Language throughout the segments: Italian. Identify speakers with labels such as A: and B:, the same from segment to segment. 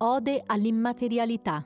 A: Ode all'immaterialità.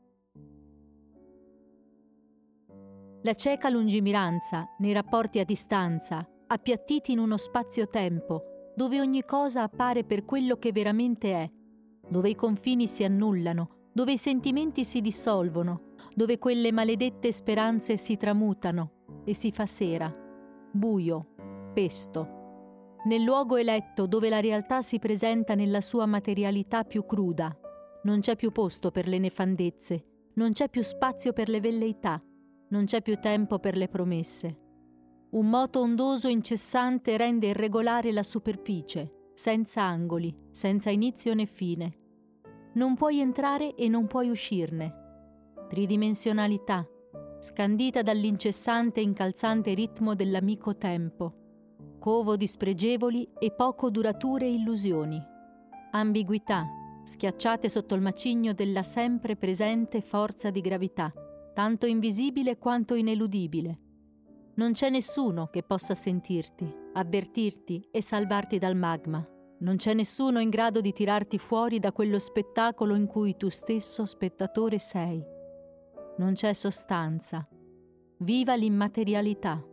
A: La cieca lungimiranza nei rapporti a distanza, appiattiti in uno spazio-tempo, dove ogni cosa appare per quello che veramente è, dove i confini si annullano, dove i sentimenti si dissolvono, dove quelle maledette speranze si tramutano e si fa sera, buio, pesto. Nel luogo eletto dove la realtà si presenta nella sua materialità più cruda, non c'è più posto per le nefandezze, non c'è più spazio per le velleità, non c'è più tempo per le promesse. Un moto ondoso incessante rende irregolare la superficie, senza angoli, senza inizio né fine. Non puoi entrare e non puoi uscirne. Tridimensionalità, scandita dall'incessante e incalzante ritmo dell'amico tempo. Covo di spregevoli e poco durature illusioni. Ambiguità, schiacciate sotto il macigno della sempre presente forza di gravità, tanto invisibile quanto ineludibile. Non c'è nessuno che possa sentirti, avvertirti e salvarti dal magma. Non c'è nessuno in grado di tirarti fuori da quello spettacolo in cui tu stesso spettatore sei. Non c'è sostanza. Viva l'immaterialità!